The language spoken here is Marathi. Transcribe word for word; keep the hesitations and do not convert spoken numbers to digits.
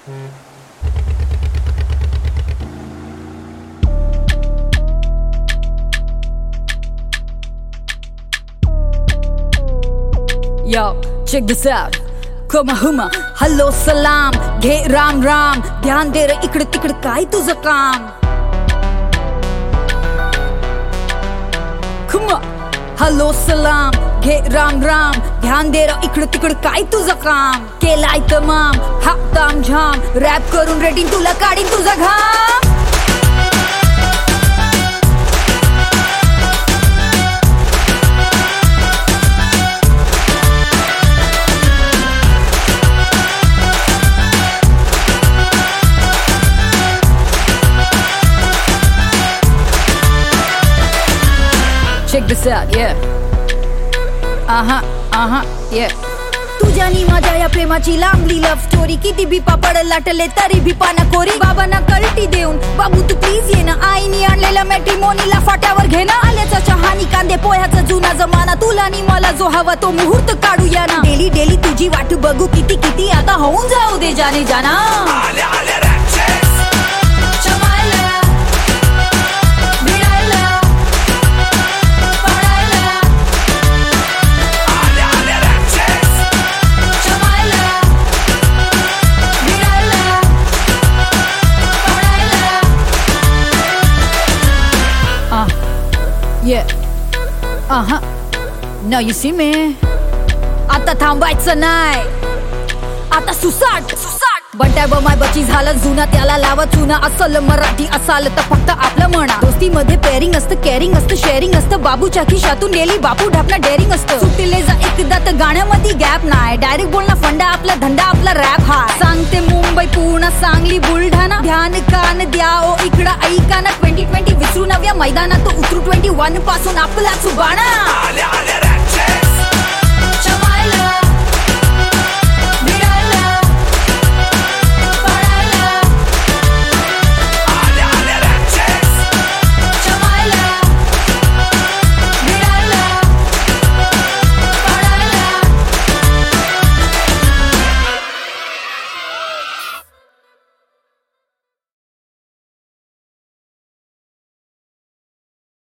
Yo, check this out. Kuma huma, hello salam, घे राम राम, ध्यान दे रे इकडे तिकडे काय तुझं काम. Kuma, hello salam, घे राम राम, ध्यान दे रे इकडे तिकडे काय तुझं काम. केलाय तमाम, हा ताम झाम, रॅप करून रेटिंग तुला काढीन तुझा घाम. Check this out, yeah. Uh-huh, uh-huh, yeah. तुझ्यानी माझ्या या प्रेमाची लांबली लव्ह स्टोरी. किती भी पापड लाटले तरी भी पाना कोरी. बाबांना कल्टी देऊन बाबू तू प्लीज ये ना. आईनी आणलेला मॅट्रिमोनीला फाट्यावर घे ना. आल्याचा चहानी कांदे पोह्याचा जुना जमाना. तुला नी मला जो हवा तो मुहूर्त काढूया ना. डेली डेली तुझी वाट बघू किती किती आता होऊन जाऊ दे जाने जाना. Yeah, uh-huh. Now you see me. आता थांबायचं नाही, आता सुसाट सुसाट. बंटाय बमाय बची झालं जुना त्याला लावा चुना. असल मराठी असाल तर फक्त आपलं म्हणा. दोस्ती मध्ये पेअरिंग असतं, केअरिंग असतं, शेअरिंग असतं. बाबूच्या खिशातून गेली बापू ढापणं डेअरिंग असतं. सुट्टीले जा एकदा तर गाण्यामध्ये गॅप नाही. डायरेक्ट बोलणं फंडा आपला धंदा आपला रॅप हा. सांगते मुंबई पूर्ण सांगली बुलढाणा. ध्यान कान द्या ओ इकडं ऐका ना. ट्वेंटी ट्वेंटी विसरू नव्या मैदानात उतरू. ट्वेंटी वन पासून आपला सुबाणा.